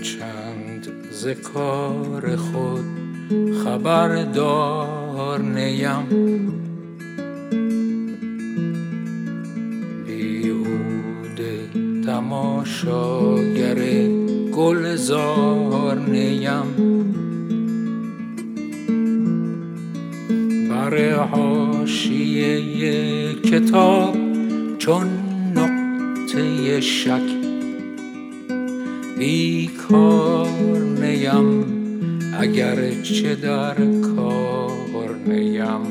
هرچند ز کار خود خبردار نیم، بیهوده تماشاگر گلزار نیم. بر حاشیه کتاب چون نقطه شک بیکار نیم، اگر چه در کار نیم.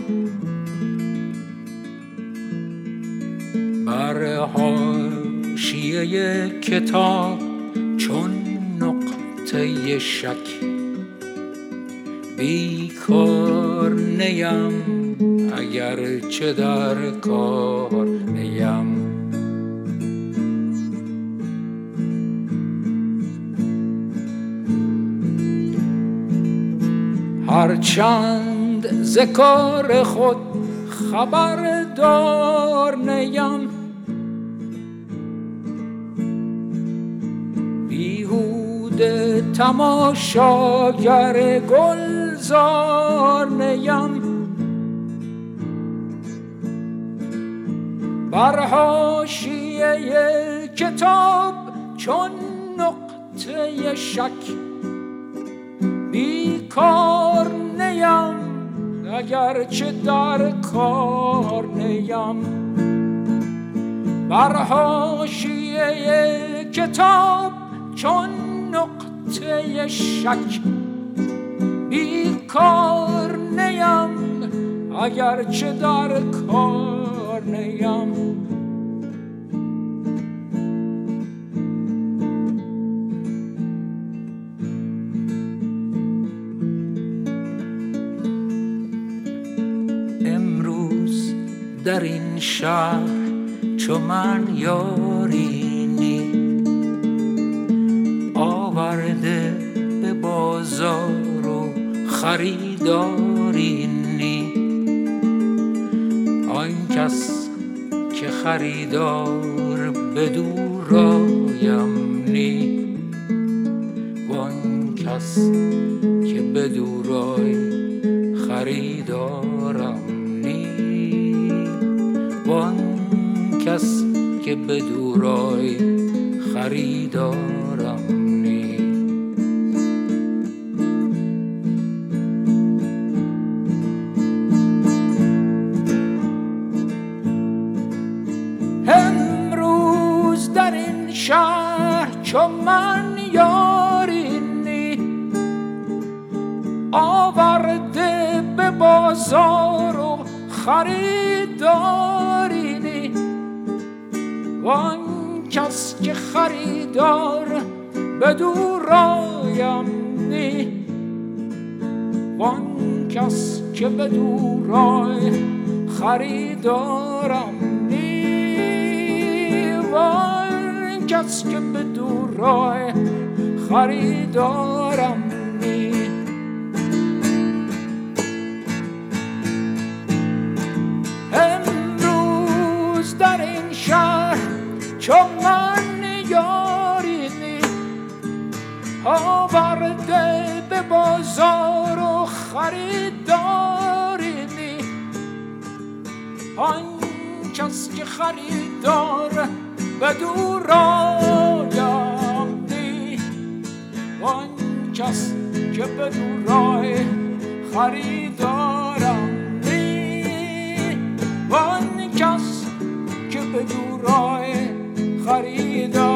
بر حاشیه کتاب چون نقطه شک بیکار نیم، اگر چه در کار نیم. هرچند ز کار خود خبردار نیم، بیهوده تماشاگر گلزار نیم. بر حاشیه کتاب چون نقطه شک بیکار نیم، اگر چه در کار نیم. بر حاشیه کتاب چون نقطه شک بیکار نیم، اگر چه در کار نیم. امروز در این شهر چو من یارینی، آورده به بازار و خریدارینی. آن کس که خریدار بدو رایم نی، وان کس که بدو رای خریدارم نی، وان کس که بدو رای خریدارم نی. امروز در این شهر چو من یارینی، آورده به بازار و خریدارینی. وان کس که خریدار بدو رایم نی، وان کس که بدو رای خریدارم نی، وان کس که بدو رای خریدارم نی. امروز در این شهر چو من یارینی، آورده به بازار و خریدارینی. آن کس که خریدار بدو رایم نی، وان کس که بدو رای خریدارم نی، وان کس که بدو رای خریدارم.